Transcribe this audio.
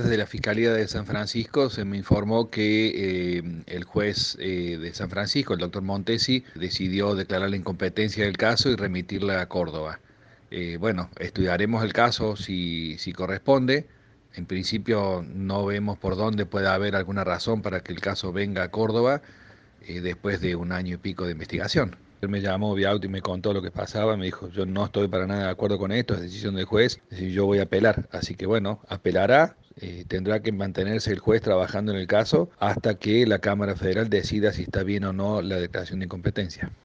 desde la Fiscalía de San Francisco se me informó que el juez de San Francisco, el doctor Montesi, decidió declarar la incompetencia del caso y remitirla a Córdoba. Bueno, estudiaremos el caso si corresponde. En principio no vemos por dónde pueda haber alguna razón para que el caso venga a Córdoba después de un año y pico de investigación. Él me llamó vía auto y me contó lo que pasaba, me dijo, yo no estoy para nada de acuerdo con esto, es decisión del juez, es decir, yo voy a apelar. Así que bueno, apelará, tendrá que mantenerse el juez trabajando en el caso hasta que la Cámara Federal decida si está bien o no la declaración de incompetencia.